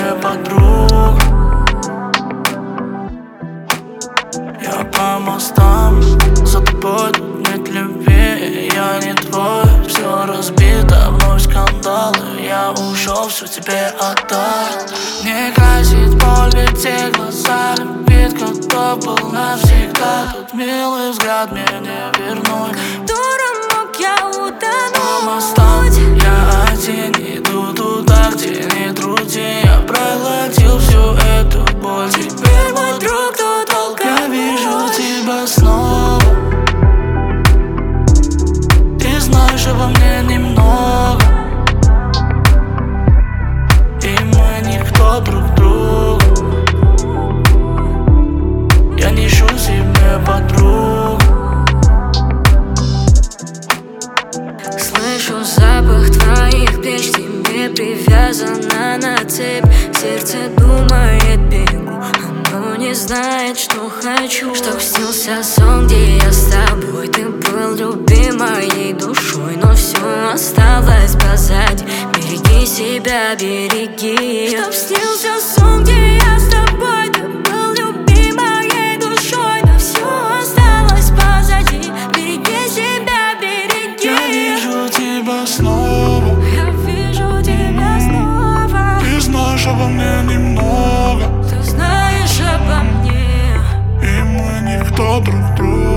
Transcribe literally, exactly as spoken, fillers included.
мне подруг. Я по мостам, за тобой тут нет любви. Я не твой, все разбито, вновь скандалы. Я ушел, все тебе отдал. Не грозит боль, ведь те глаза любит, кто был навсегда. Тут милый взгляд мне не вернуть. Которым мог я утонуть. По мостам я один иду туда, где не труди. Я проглотил всю эту боль. Теперь мой друг, кто толкает. Я вижу тебя снова. Ты знаешь обо мне немного, и мы никто друг другу. Я не ищу себе подруг. Слышу запах твоих плеч, тебе привязана на цепь. Сердце думает, бегу, оно не знает, что хочу. Чтоб снился сон, где я с тобой. Ты был любимой душой, но все осталось позади. Береги себя, береги. Чтоб снился сон, где я с тобой. Ты был любимой душой, но все осталось позади. Береги себя, береги. Я вижу тебя снова. Я вижу тебя снова. Ты знаешь обо мне немного, Ты знаешь обо мне. и мы никто друг другу.